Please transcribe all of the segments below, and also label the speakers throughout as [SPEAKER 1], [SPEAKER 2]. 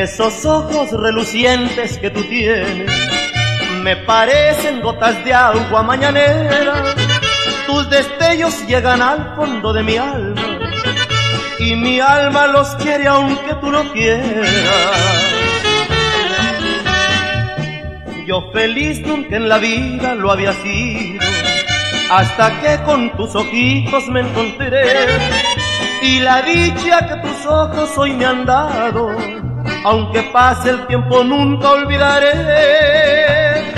[SPEAKER 1] Esos ojos relucientes que tú tienes me parecen gotas de agua mañanera. Tus destellos llegan al fondo de mi alma y mi alma los quiere aunque tú no quieras. Yo feliz nunca en la vida lo había sido, hasta que con tus ojitos me encontré, y la dicha que tus ojos hoy me han dado, aunque pase el tiempo nunca olvidaré.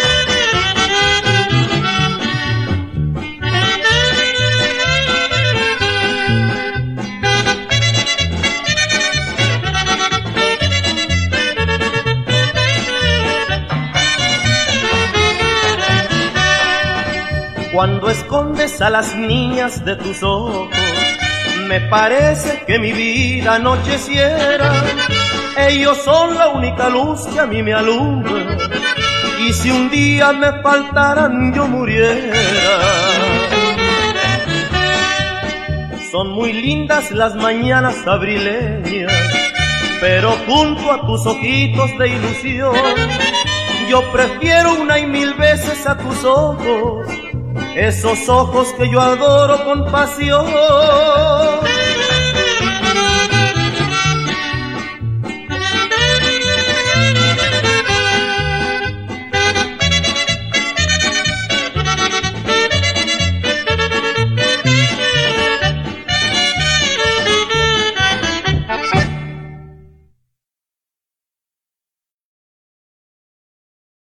[SPEAKER 1] Cuando escondes a las niñas de tus ojos, me parece que mi vida anocheciera. Ellos son la única luz que a mí me alumbra, y si un día me faltaran yo muriera. Son muy lindas las mañanas abrileñas, pero junto a tus ojitos de ilusión, yo prefiero una y mil veces a tus ojos, esos ojos que yo adoro con pasión.